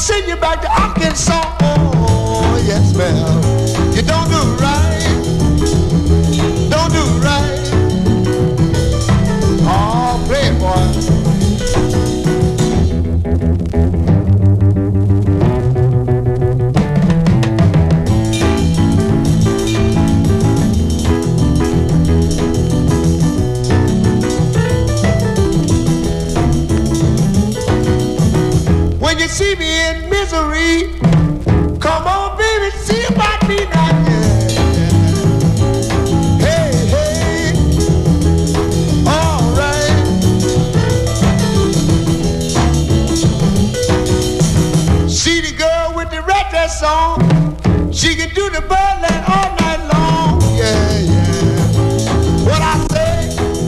send you back to Arkansas. Oh, yes, ma'am. You don't do right. Don't do right. Oh, play it, boy. When you see me in misery, come on, baby, see about me now. Yeah. Hey, hey, all right. See the girl with the red dress on, she can do the birdland all night long. Yeah, yeah. What I say?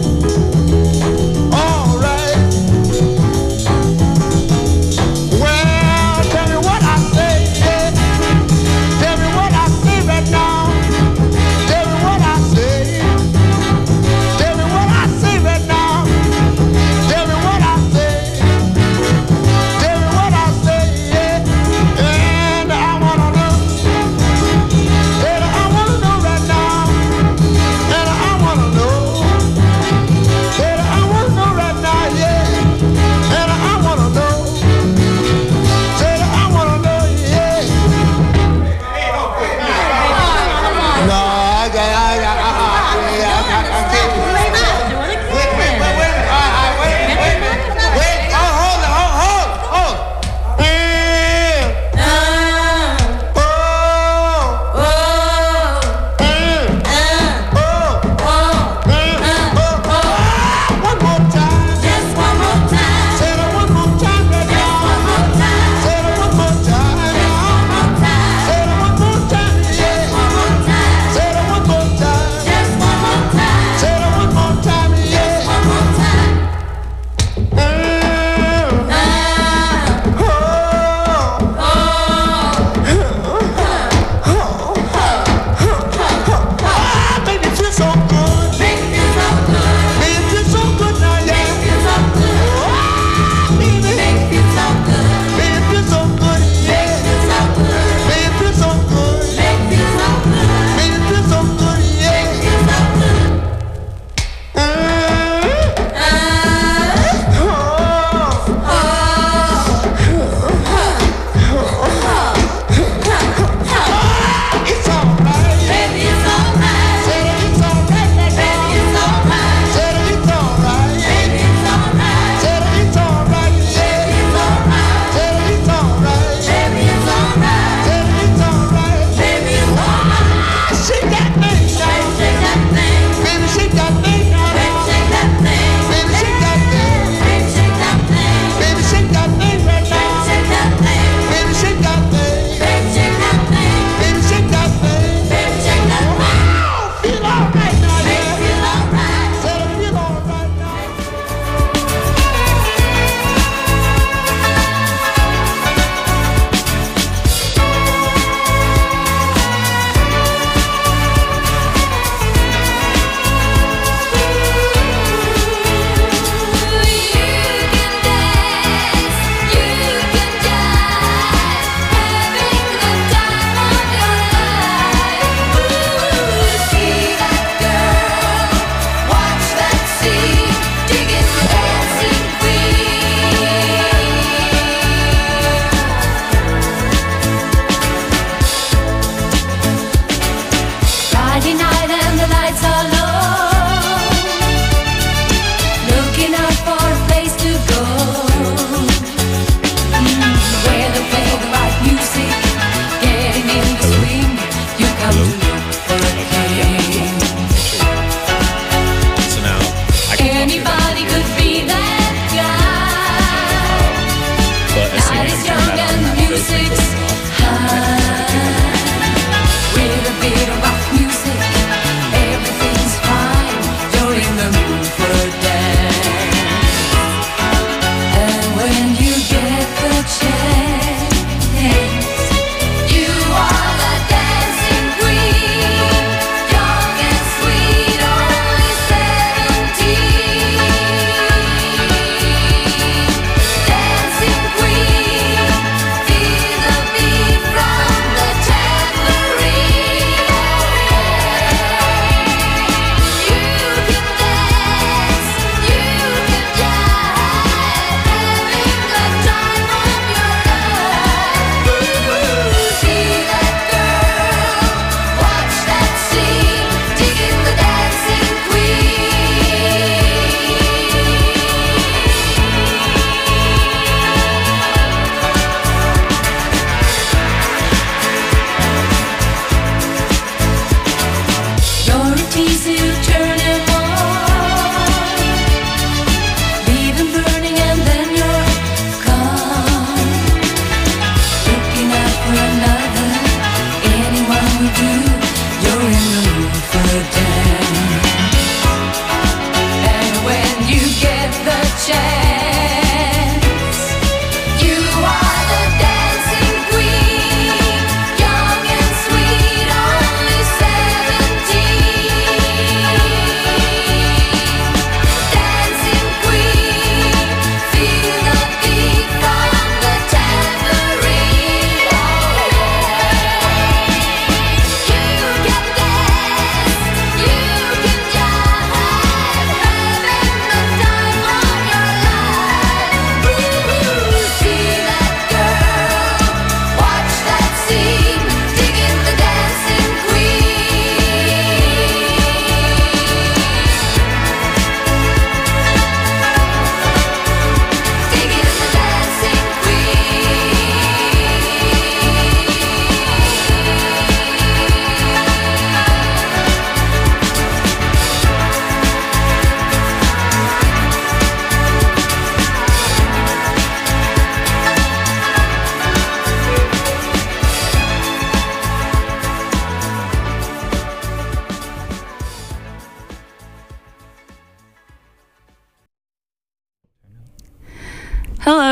All right. Well, tell me what I say, yeah. Tell me what I say right now. Tell me what I say. Tell me what I say right now. Tell me what I say. Tell me what I say, yeah. And I wanna know. And I wanna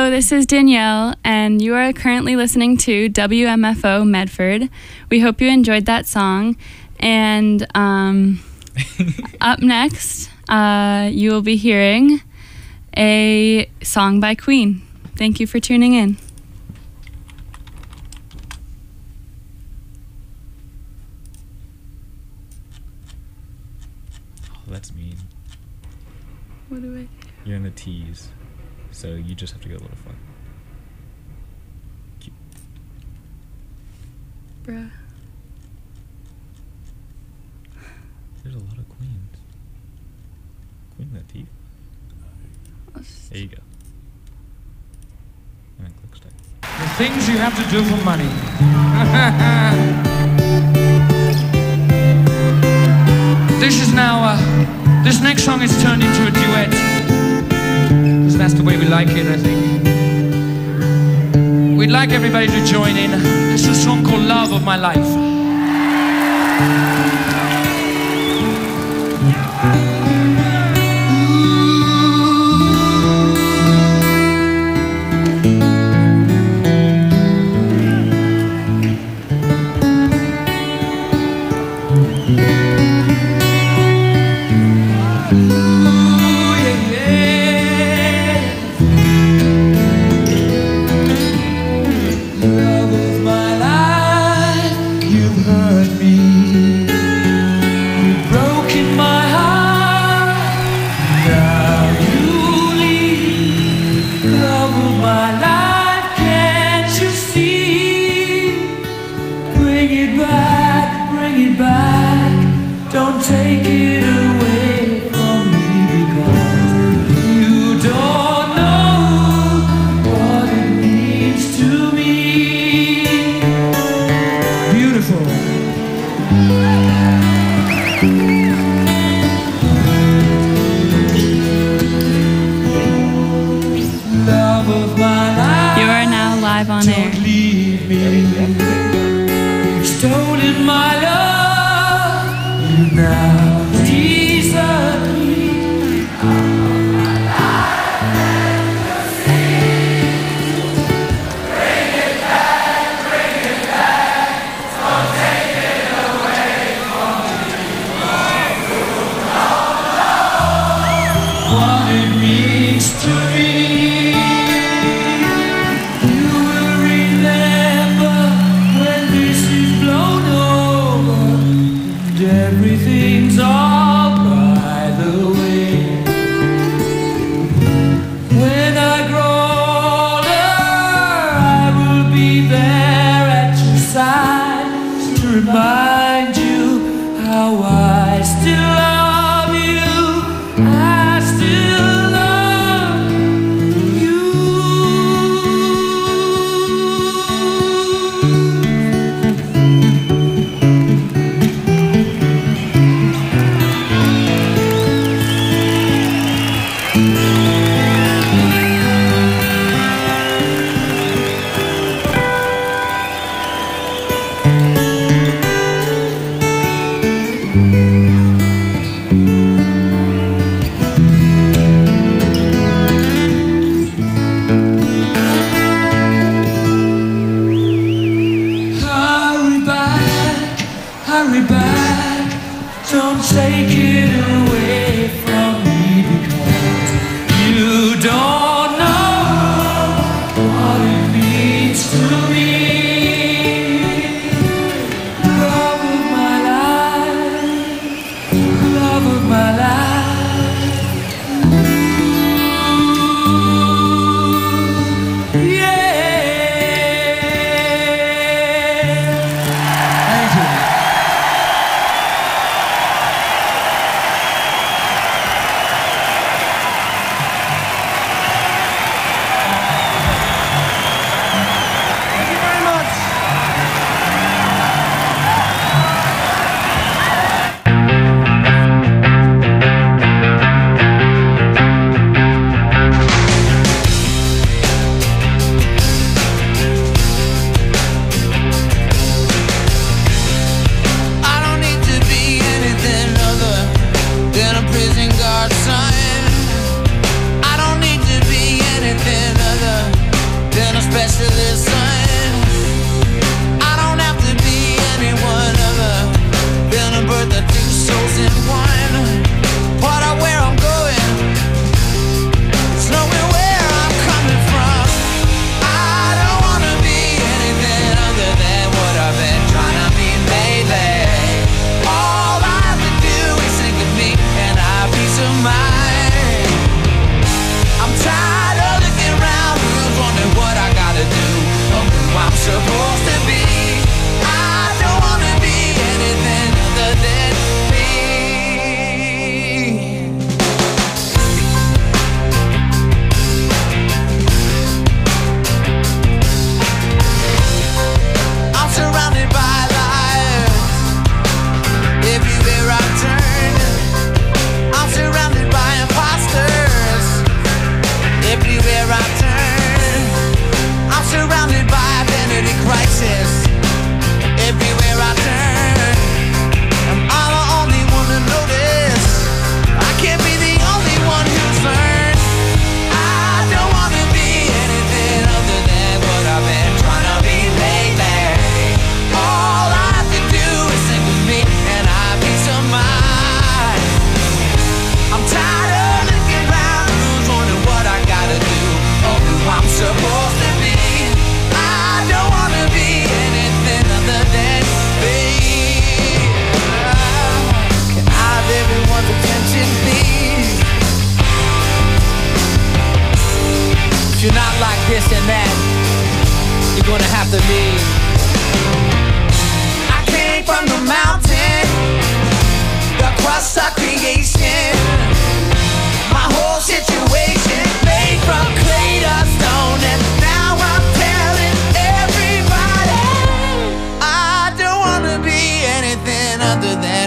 Hello, this is Danielle, and you are currently listening to WMFO Medford. We hope you enjoyed that song. And up next, you will be hearing a song by Queen. Thank you for tuning in. Oh, that's mean. What do I do? You're in the tease, so you just have to get a little fun. Cute. Bruh. There's a lot of queens. Queen Latifah. There you go. And then click start. The things you have to do for money. This is now, this next song is turned into a duet. Because that's the way we like it, I think. We'd like everybody to join in. This is a song called Love of My Life.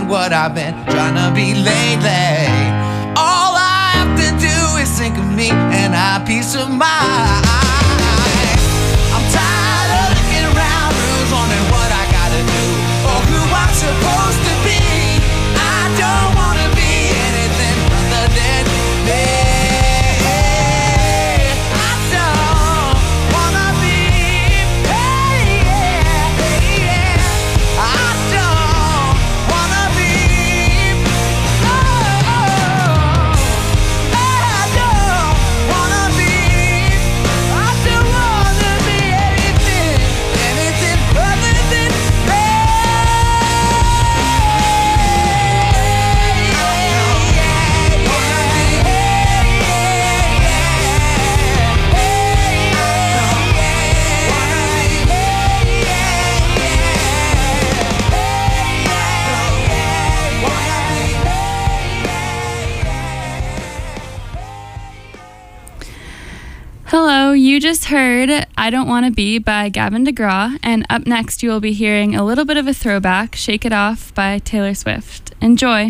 ain't what I've been trying to be lately. All I have to do is think of me and have peace of mind. I'm tired of looking around, who's wondering what I gotta do or who I'm supposed to be. I don't wanna be anything other than me. Hello, you just heard I Don't Want to Be by Gavin DeGraw, and up next you will be hearing a little bit of a throwback, Shake It Off by Taylor Swift. Enjoy.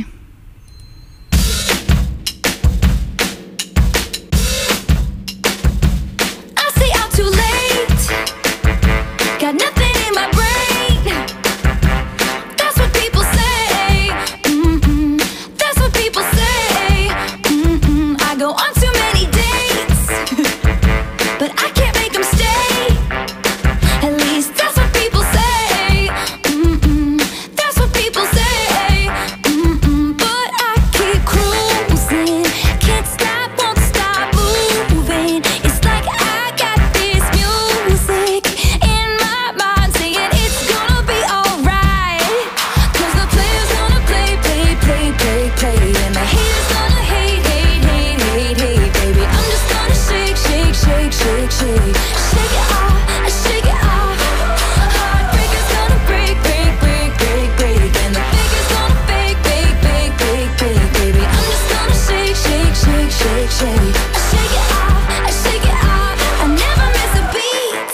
I stay out too late, got nothing in my brain. That's what people say. That's what people say. I go on too many dates, but I can't make them stay. At least that's what people say. That's what people say. But I keep cruising, can't stop, won't stop moving. It's like I got this music in my mind saying it's gonna be alright. 'Cause the player's gonna play, play, play, play, play, and the haters gonna hate, hate, hate, hate, hate, baby. I'm just gonna shake, shake, shake, shake, shake. Shake it off, shake it off. Heartbreaker's gonna break, break, break, break, break, and the faker's gonna fake, fake, fake, fake, fake, baby. I'm just gonna shake, shake, shake, shake, shake. Shake it off, shake it off. I never miss a beat.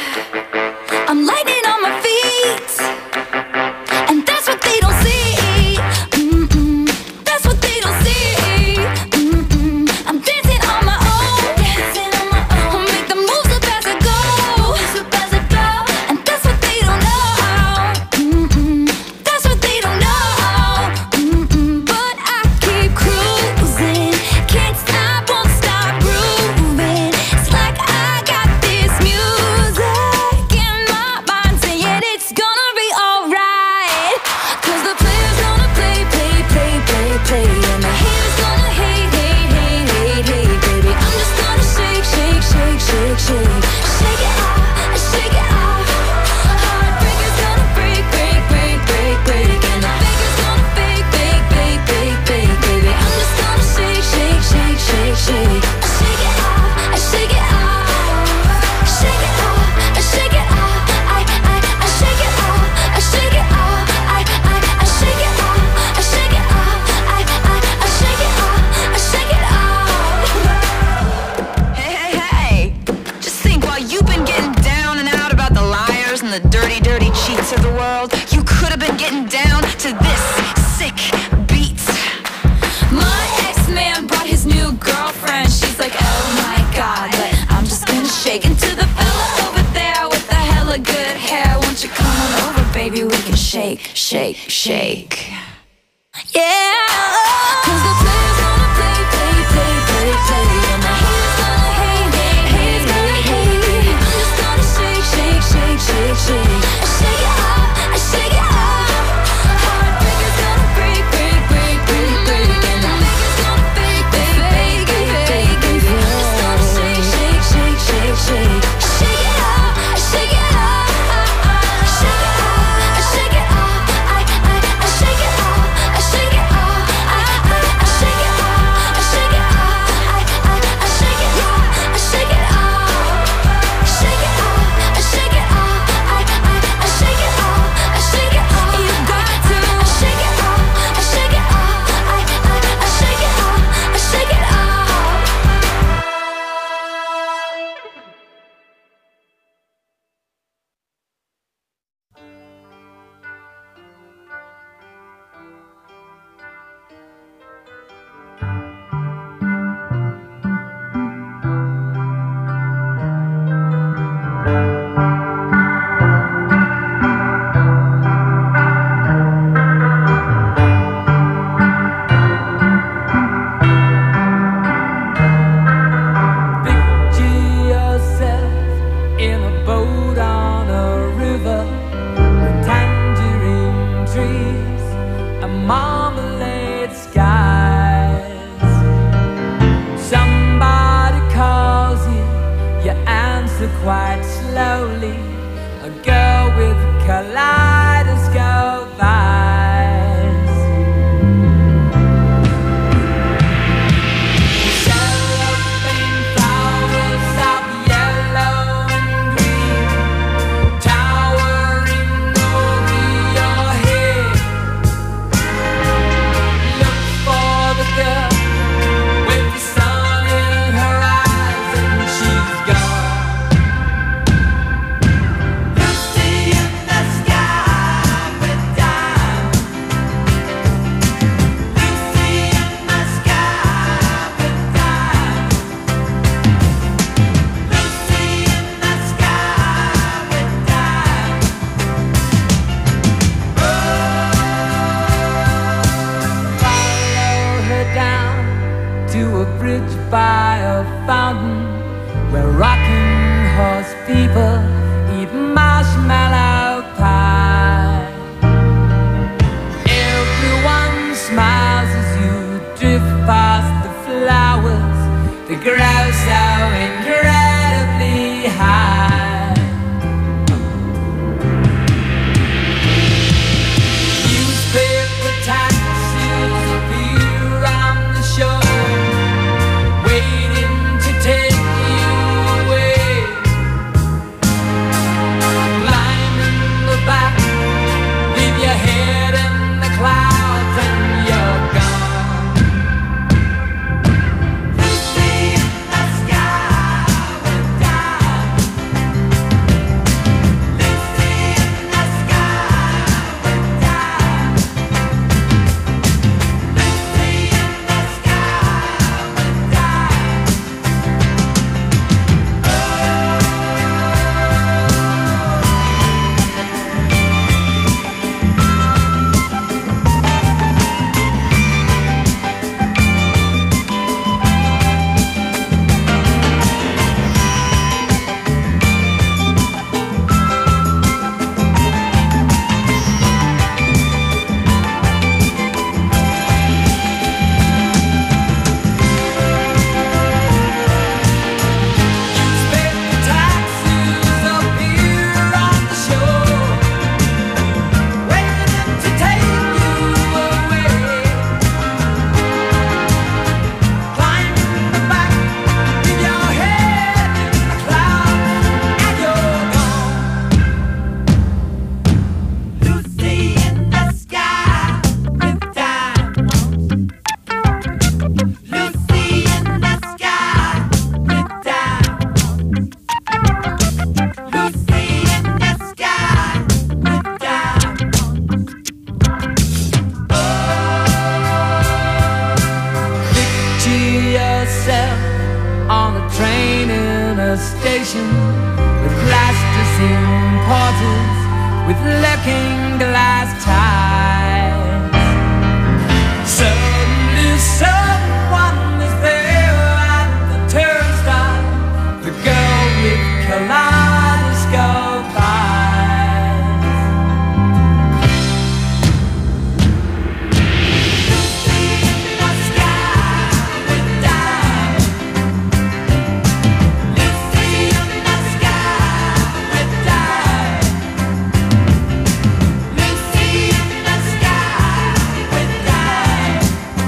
I'm lightning on my feet, and that's what they don't see. That's what they don't see. I'm dancing on my own, dancing on my own. I'll make the moves up as I go, and that's what they don't know. That's what they don't know. But I keep cruising, can't stop, won't stop grooving. It's like I got this music in my mind saying it's gonna be alright. 'Cause the player's gonna play, play, play, play, play, and the haters gonna hate, hate, hate, hate, hate, baby. I'm just gonna shake, shake, shake, shake, shake. Shake it off, shake it off. Heartbreaker's gonna break, break, break, break, break, and the faker's gonna fake, fake, fake, fake, fake, baby. I'm just gonna shake, shake, shake, shake, shake. Shake it off, shake it off. Shake it off, shake it off. I shake it off, shake it off. I shake it off, shake it off. I shake it off, shake it off. Hey, hey, hey! Just think, while you've been getting down and out about the liars and the dirty, dirty cheats of the world, you could have been getting down to this sick beat. My ex-man brought his new girlfriend. She's like, oh my god, but I'm just gonna shake into the fella over there with the hella good hair. Won't you come on over, baby? We can shake, shake, shake. Yeah. 'Cause the player's gonna play, play, play, play, play, and the haters gonna hate, hate, haters gonna hate. I'm just gonna shake, shake, shake, shake, shake. Shake it off, shake it off. Heartbreaker's gonna break, break, break, break, break, and the faker's gonna fake, fake, fake, fake, fake, baby. I'm just gonna shake, shake, shake, shake, shake. Shake it off, shake it off. Shake it off, shake it off. I shake it off, shake it off. I shake it off. by a fountain where rocking horse people eat marshmallow pie. Everyone smiles as you drift past the flowers that grow so incredibly high. Newspaper taxis appear on the shore, waiting to take you away. Climb in the back, leave your head in the clouds and you're gone. Lucy in the sky with diamonds. Lucy in the sky with diamonds. Lucy in the sky with diamonds. Newspaper taxis appear on the shore, waiting to take you away. Climb in the back, leave your head in the clouds, and you're gone. Lucy in the sky with diamonds. Lucy in the sky with diamonds. Lucy in the sky with diamonds. Picture yourself on a train in a station with plasticine porters with looking glass ties. Suddenly someone is there at the turnstile, the girl with kaleidoscope eyes. Lucy in the sky with diamonds. Lucy in the sky with diamonds. Lucy in the sky with diamonds.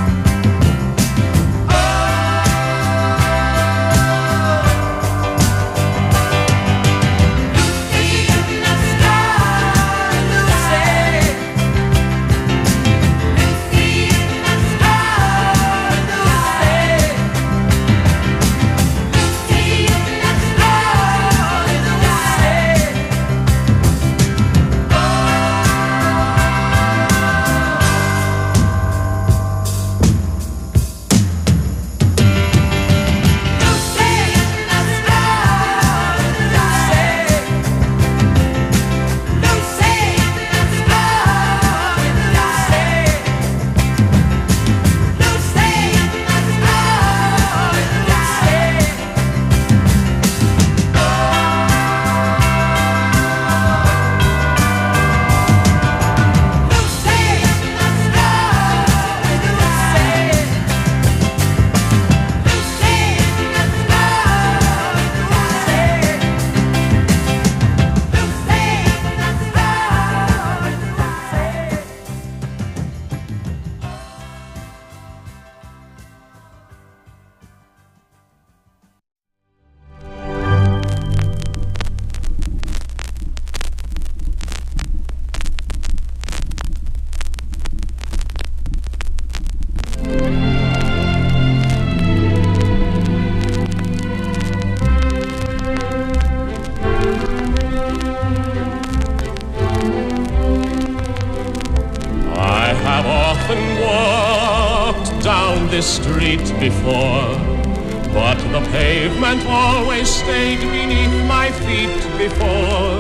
this street before, but the pavement always stayed beneath my feet before.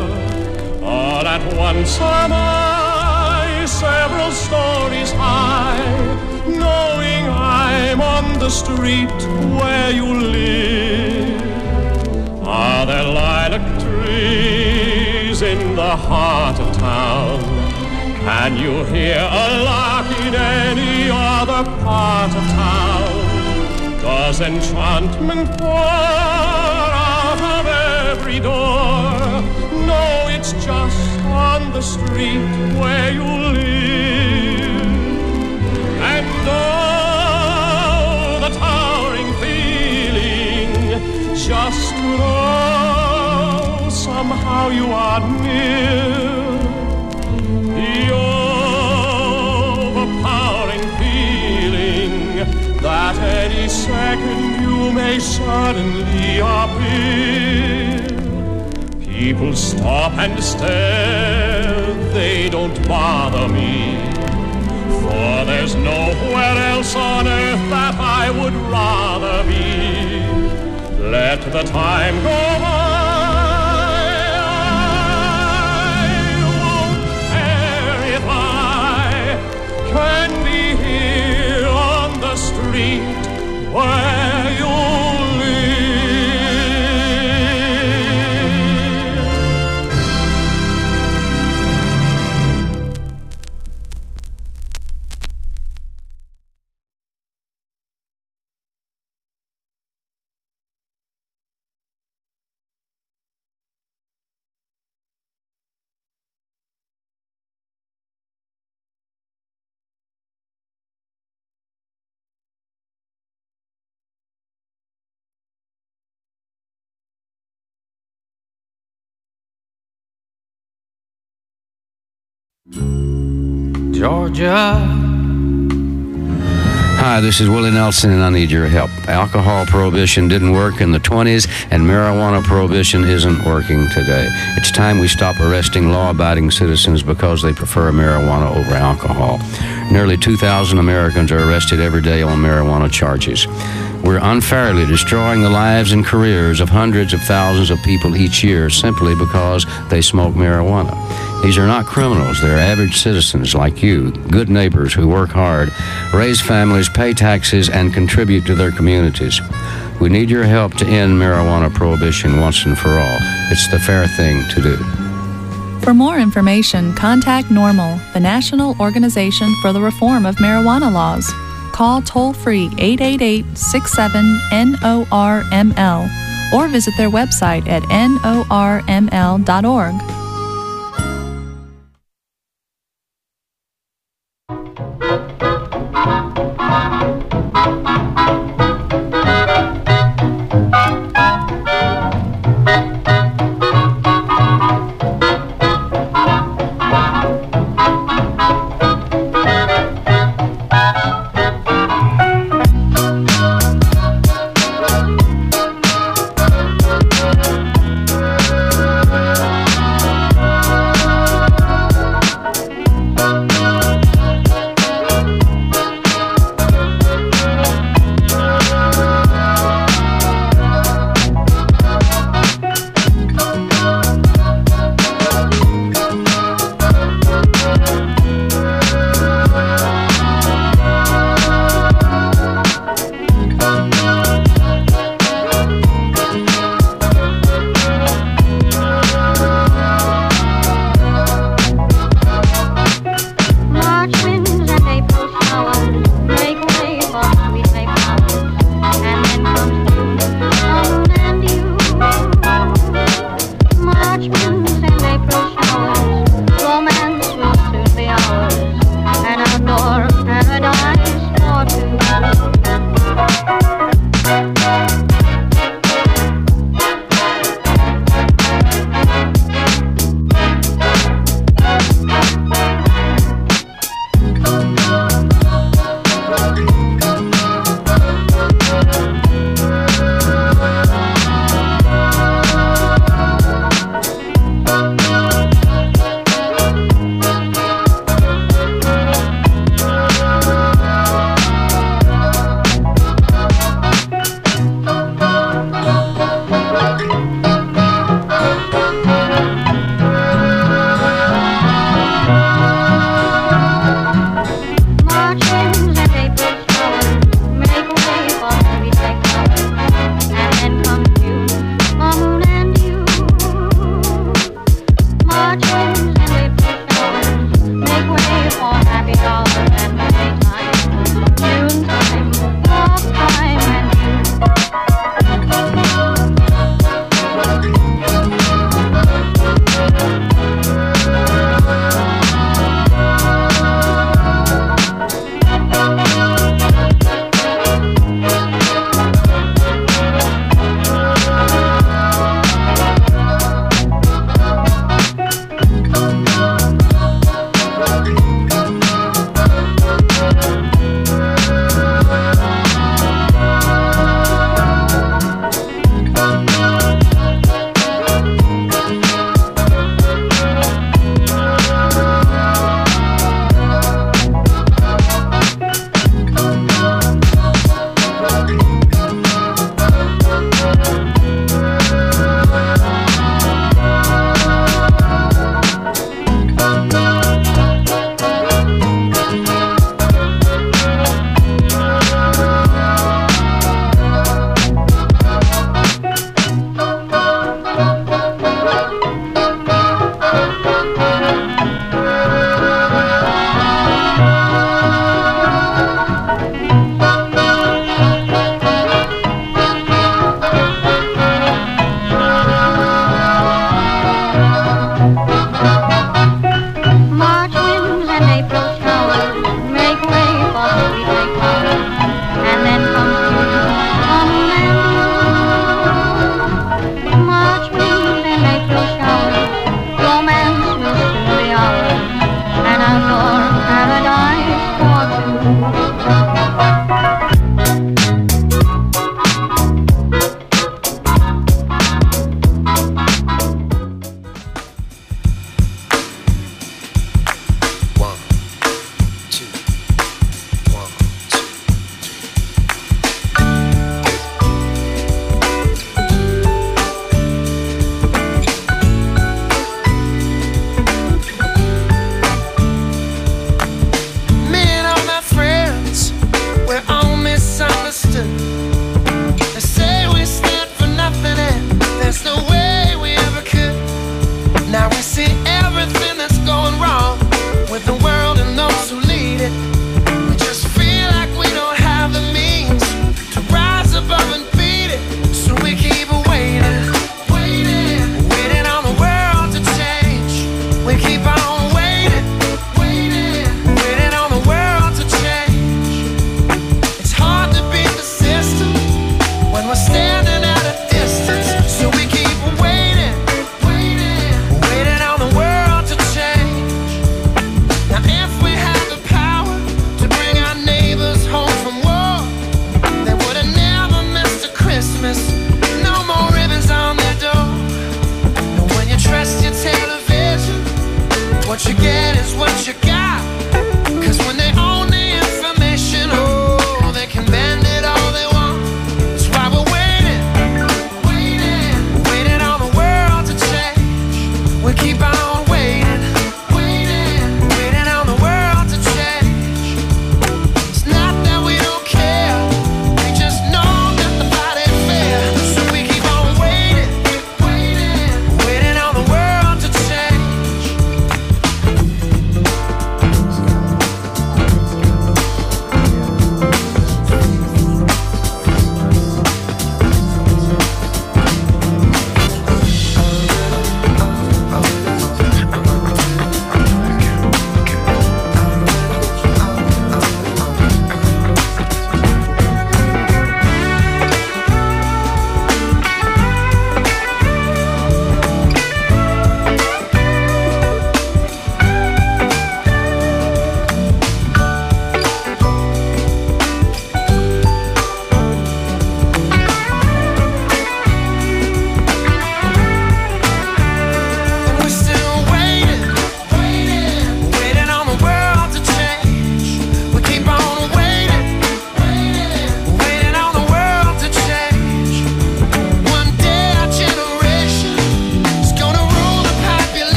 All at once am I several stories high, knowing I'm on the the street where you live? Are there lilac trees in the heart of town? Can you hear a lark in any other part of town? Does enchantment pour out of every door? No, it's just on the street where you live. And oh, the towering feeling, just to know somehow you are near. The overpowering feeling that any second you may suddenly appear. People stop and stare, they don't bother me, for there's nowhere else on earth that I would rather be. Let the time go by, I won't care if I can be here on the street where you live. Georgia. Hi, this is Willie Nelson, and I need your help. Alcohol prohibition didn't work in the 20s, and marijuana prohibition isn't working today. It's time we stop arresting law-abiding citizens because they prefer marijuana over alcohol. Nearly 2,000 Americans are arrested every day on marijuana charges. We're unfairly destroying the lives and careers of hundreds of thousands of people each year simply because they smoke marijuana. These are not criminals. They're average citizens like you, good neighbors who work hard, raise families, pay taxes, and contribute to their communities. We need your help to end marijuana prohibition once and for all. It's the fair thing to do. For more information, contact NORML, the National Organization for the Reform of Marijuana Laws. Call toll-free 888-67-NORML or visit their website at norml.org.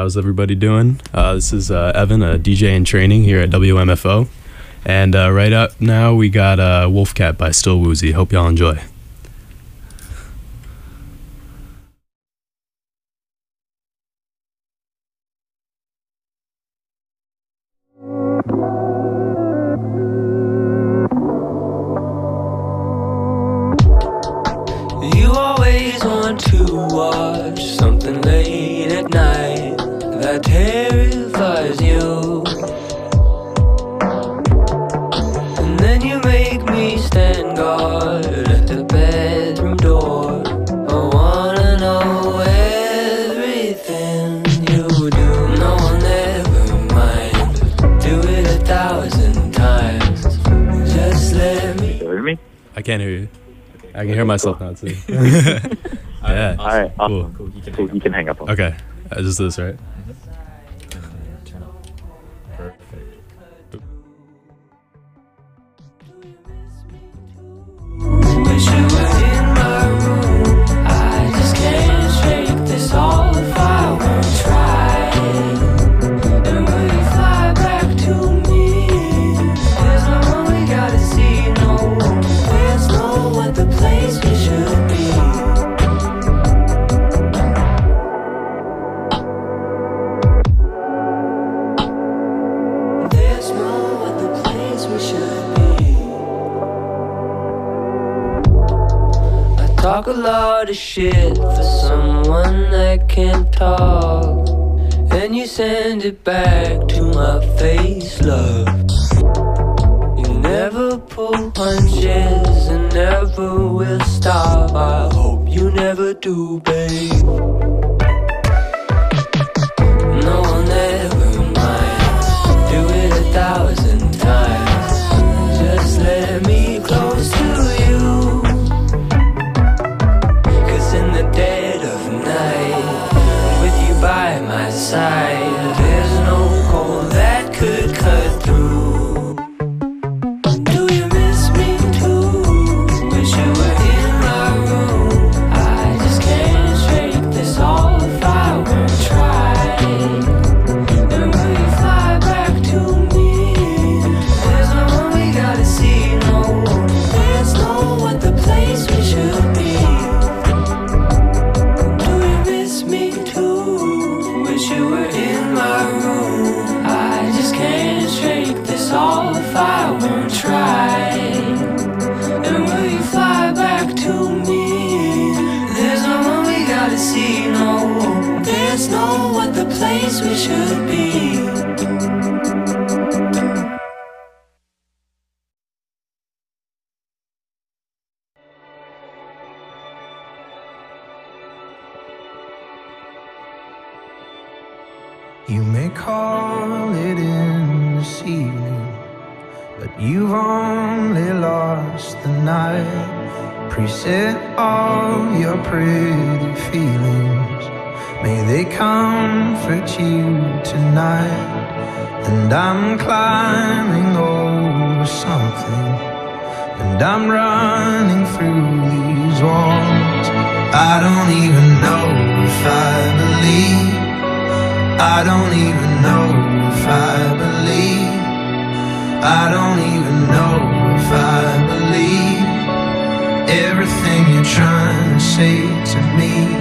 how's everybody doing? This is Evan, a DJ in training here at WMFO. And right up now, we got Wolfcat by Still Woozy. Hope y'all enjoy. You always want to watch something late at night that terrifies you. And then you make me stand guard at the bedroom door. I wanna know everything you do. No, never mind. Do it 1,000 times. Just let me. You hear me? I can't hear you. I can hear myself now too. Yeah. All right. Awesome. Cool. You can hang up on me. Okay. Just this, right? Wish you were in my room. I just can't shake this off. I won't try. And will you fly back to me? There's no one we gotta see. No, there's no what the place we should be. There's no what the place we should be. Talk a lot of shit for someone that can't talk, and you send it back to my face, love. You never pull punches and never will stop. I hope you never do, babe. No, never mind. Do it 1,000 times. Just let me close to you. In the dead of night, with you by my side, there's no cold that could cut through. Do you miss me too? Wish you were in my room. I just can't shake this off. I won't try. And will you fly back to me? There's no one we gotta see. No, there's no what the place we should be. Me too. Wish you were in my room. I just can't shake this off. I won't try. And will you fly back to me? There's no one we gotta see. No, there's no what the place we should be. You may call it in this evening, but you've only lost the night. Preset all your pretty feelings, may they comfort you tonight. And I'm climbing over something, and I'm running through these walls. I don't even know if I believe. I don't even know if I believe. I don't even know if I believe everything you're trying to say to me.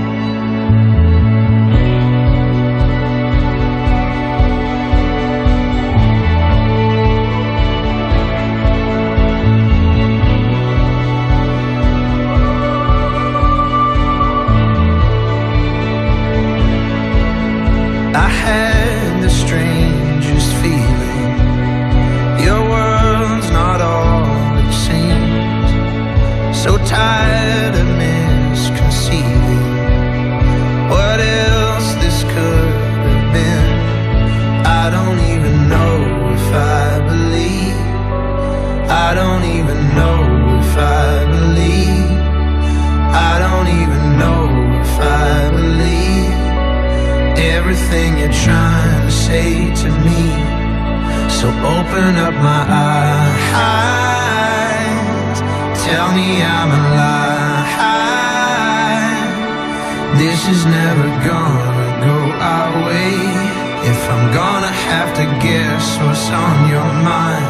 I had the strangest feeling. Your world's not all it seems. So tired of misconceiving what else this could have been. I don't even know if I believe. I don't even know if I believe. I don't even know if I believe everything you're trying to say to me. So open up my eyes, tell me I'm alive. This is never gonna go our way. I'm gonna have to guess what's on your mind.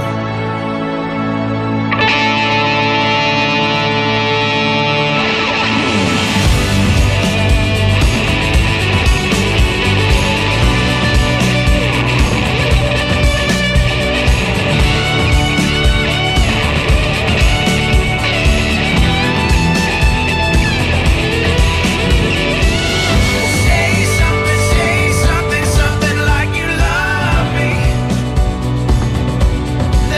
Say something like you love me.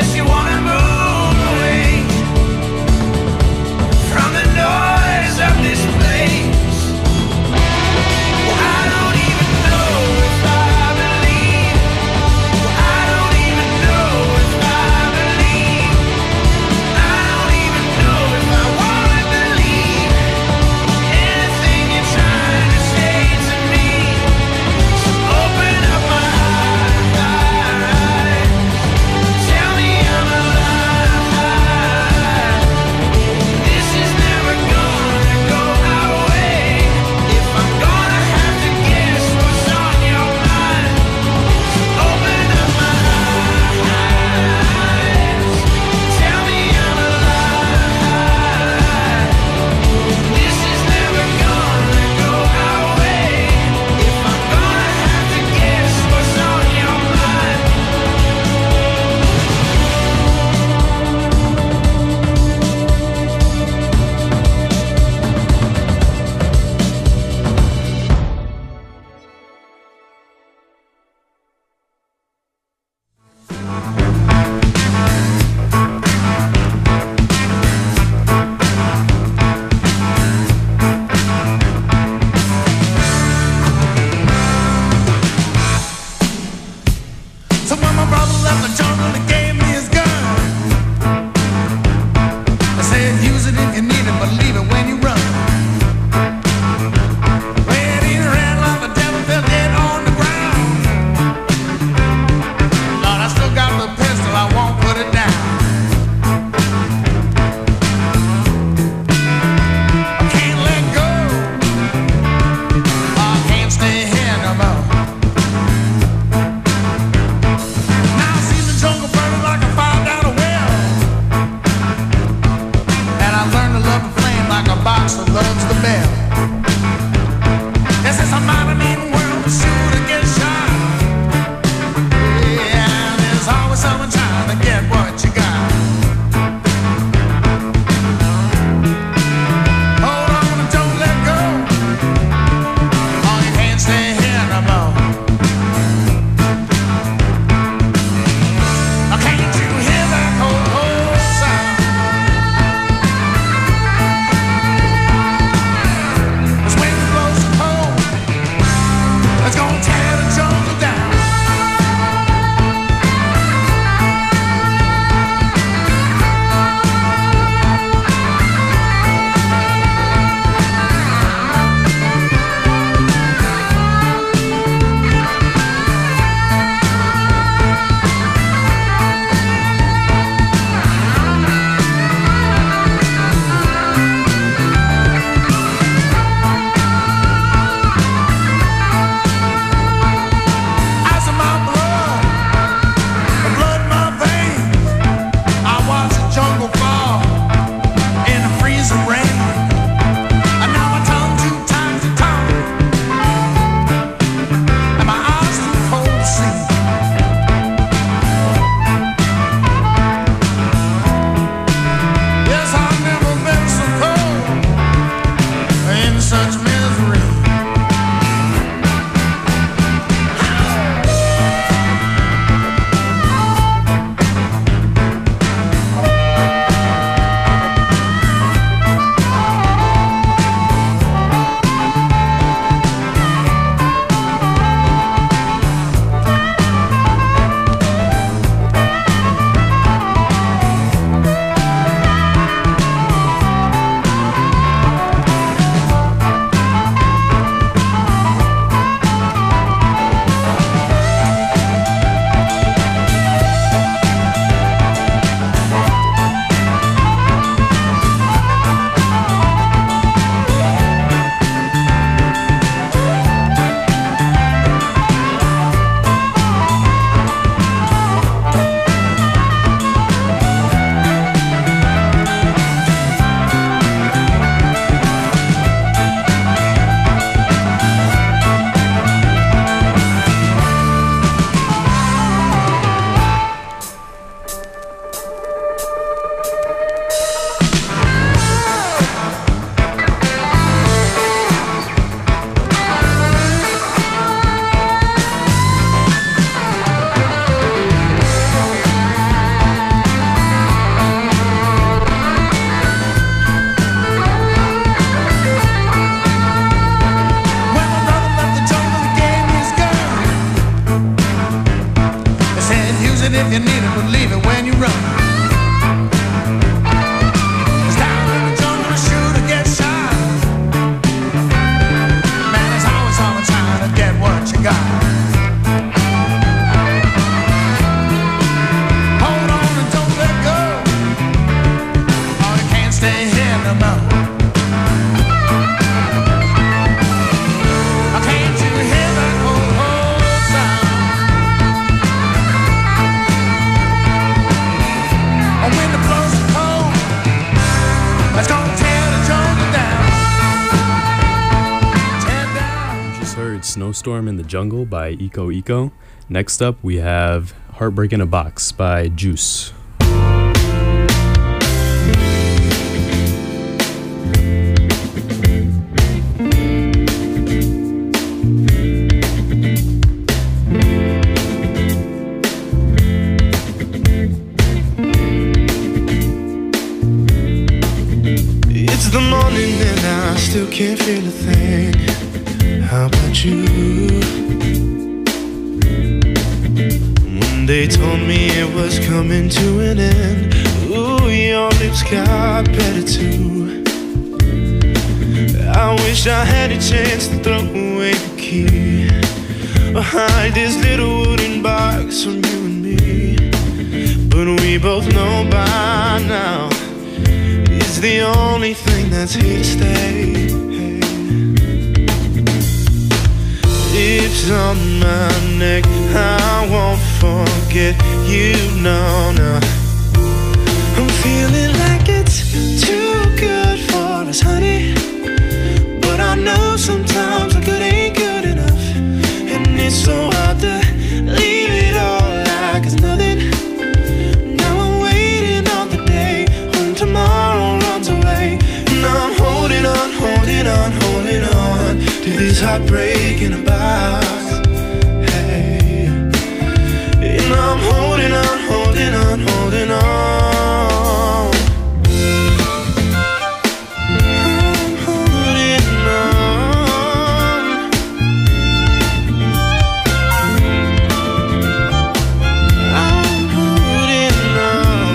if you need it, believe it when you run. 'Cause down in the jungle, the shooter gets shot. Man, it's always someone trying to get what you got. Hold on and don't let go. Oh, you can't stay here no more. Can't you hear that old sound? Oh, when the blows are cold, it's gonna tear the jungle down. Tear down. You just heard Snowstorm in the Jungle by Eco Eco. Next up, we have Heartbreak in a Box by Juice. It's the morning and I still can't feel a thing. How about you? One day told me it was coming to an end. Ooh, your lips got better too. I wish I had a chance to throw away the key or hide this little wooden box from you and me. But we both know by now it's the only thing that's here to stay. Lips on my neck, I won't forget you, no, no. I'm feeling like it's too good for us, honey. But I know sometimes the good ain't good enough. And it's so hard to leave it all like it's nothing. Now I'm waiting on the day when tomorrow runs away. And I'm holding on, holding on, holding on to this heartbreak in a box. Hey, and I'm holding on, holding on, holding on. I'm holding on. I'm holding on.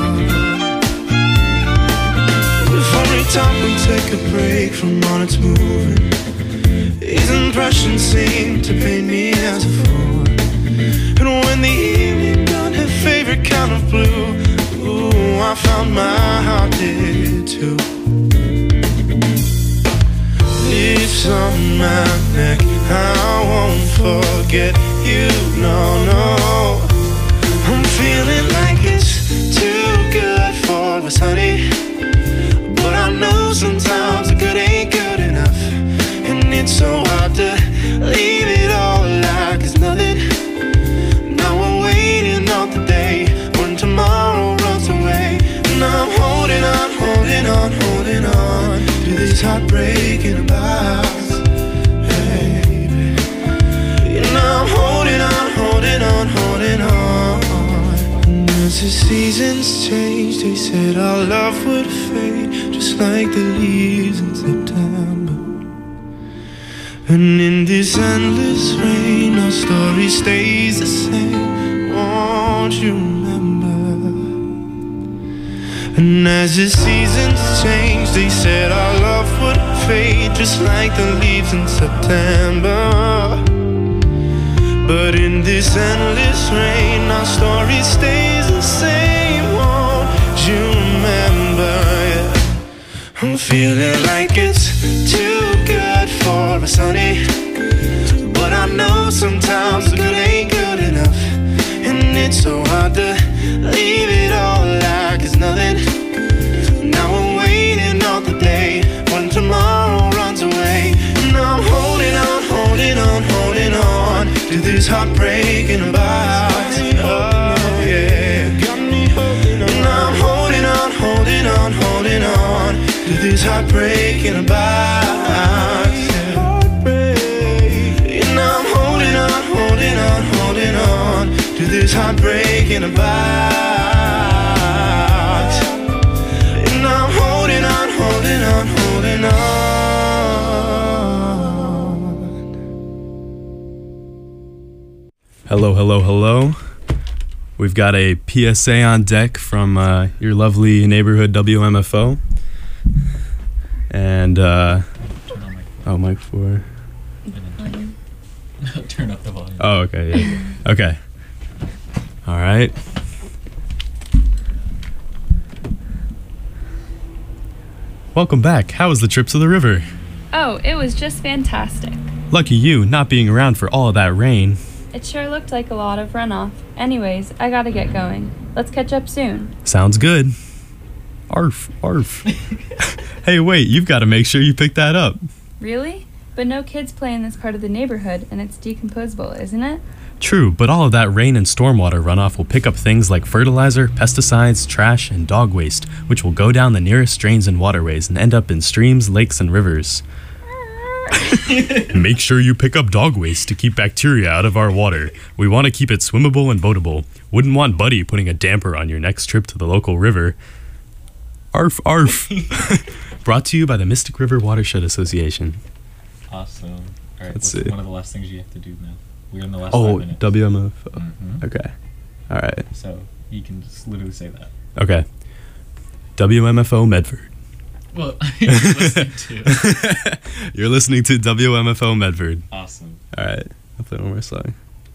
Before we talk, we'll take a break from all its moving. These impressions seem to paint me as a fool. And when the evening done her favorite kind of blue, ooh, I found my heart did too. Lips on my neck, I won't forget you, no, no. I'm feeling like it's too good for us, honey. But I know sometimes the good ain't good enough. And it's so hard to leave it all like it's nothing. Now I'm waiting on the day when tomorrow runs away. And I'm holding on, holding on, holding on to this heartbreak in a box, baby. And I'm holding on, holding on, holding on. And as the seasons change, they said our love would fade just like the leaves in September. And in this endless rain, our story stays the same. Won't you remember? And as the seasons change, they said our love would fade just like the leaves in September. But in this endless rain, our story stays the same. Won't you remember? Yeah. I'm feeling like it's too good for us, honey. But I know sometimes the good ain't good enough. And it's so hard to leave it all like it's nothing. Now I'm waiting on the day when tomorrow runs away. And I'm holding on, holding on, holding on to this heartbreak in a box. Oh yeah. And I'm holding on, holding on, holding on to this heartbreak in a box. And I'm holding on, holding on, holding on to this heartbreak in a box. And I'm holding on, holding on, holding on. Hello, hello, hello. We've got a PSA on deck from your lovely neighborhood WMFO. And, mic 4. Turn up the volume. Oh, okay, yeah. Okay. All right. Welcome back. How was the trip to the river? Oh, it was just fantastic. Lucky you, not being around for all of that rain. It sure looked like a lot of runoff. Anyways, I gotta get going. Let's catch up soon. Sounds good. Arf, arf. Hey, wait, you've got to make sure you pick that up. Really? But no kids play in this part of the neighborhood, and it's decomposable, isn't it? True, but all of that rain and stormwater runoff will pick up things like fertilizer, pesticides, trash, and dog waste, which will go down the nearest drains and waterways and end up in streams, lakes, and rivers. Make sure you pick up dog waste to keep bacteria out of our water. We want to keep it swimmable and boatable. Wouldn't want Buddy putting a damper on your next trip to the local river. Arf, arf. Brought to you by the Mystic River Watershed Association. Awesome. All right, Let's what's see. one of the last things you have to do now? We're in the last 5 minutes. WMFO. Mhm. Okay. All right. So you can just literally say that. Okay. WMFO Medford. Well, you're listening to. You're listening to WMFO Medford. Awesome. All right. I'll play one more song.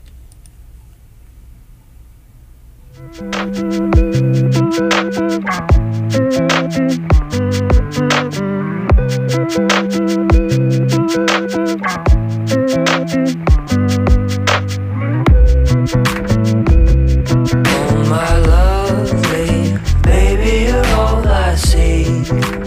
Oh my lovely, baby, you're all I see.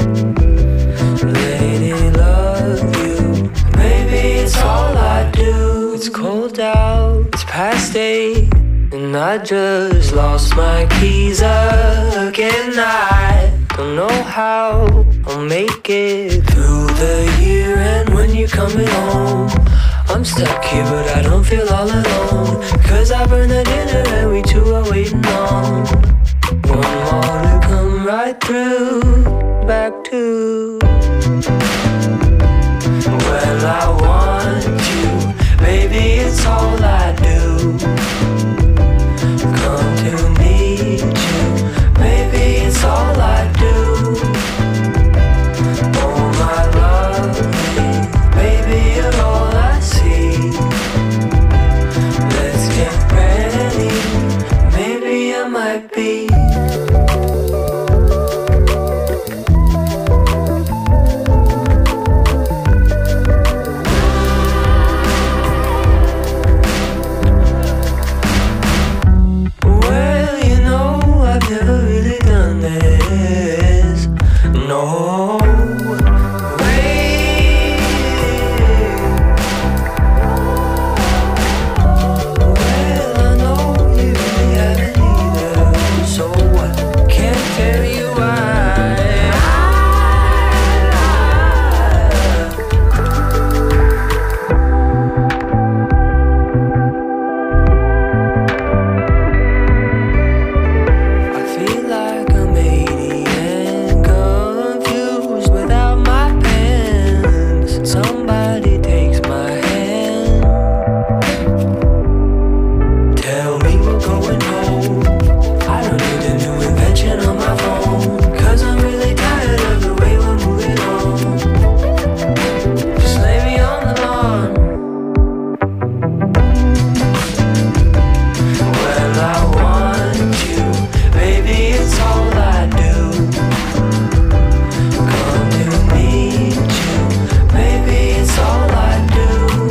Lady, love you, baby, it's all I do. It's cold out, it's past 8, and I just lost my keys again. I don't know how I'll make it through the year, and when you're coming home, I'm stuck here, but I don't feel all alone. Cause I burned the dinner and we two are waiting on one more to come right through, back to. Well, I want you, baby, it's all I do. Come to meet you, baby, it's all I do. Oh my lovely, baby, you're all I see. Let's get ready, maybe I might be. Well, you know, I've never really done this. No way. Well, I know you really haven't either. So what? Can't tell you why. I feel like I'm 80 and confused without my pens. Somebody takes my hand. Tell me we're going home. I don't need a new invention on my phone. Cause I'm really tired of the way we're moving on. Just lay me on the lawn. Well, I want you, baby, it's all I do. Come to meet you, baby, it's all I do.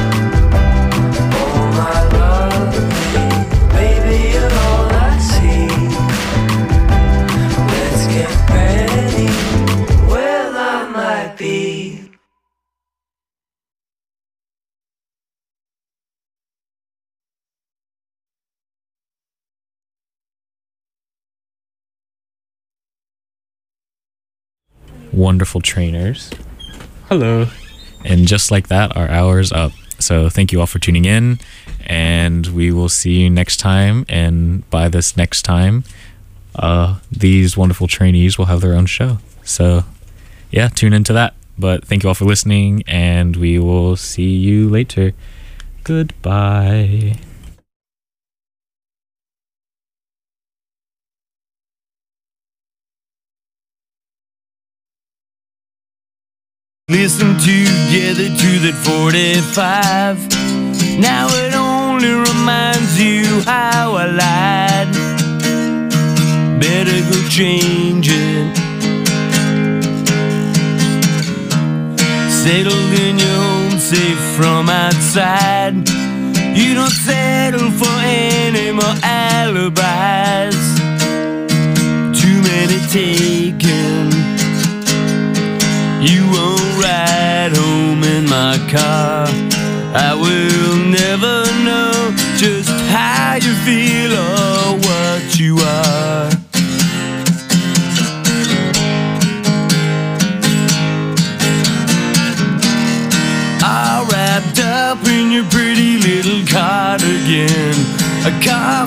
Oh my lovely, baby, you're all I see. Let's get ready, well, I might be. Wonderful trainers. Hello. And just like that, our hour is up. So thank you all for tuning in, and we will see you next time. And by this next time, these wonderful trainees will have their own show. So yeah, tune into that. But thank you all for listening, and we will see you later. Goodbye. Listen together to that 45. Now it only reminds you how I lied. Better go change it. Settled in your home, safe from outside. You don't settle for any more alibis. Too many taken. You won't ride home in my car. I will never know just how you feel or what you are. All wrapped up in your pretty little cardigan, a car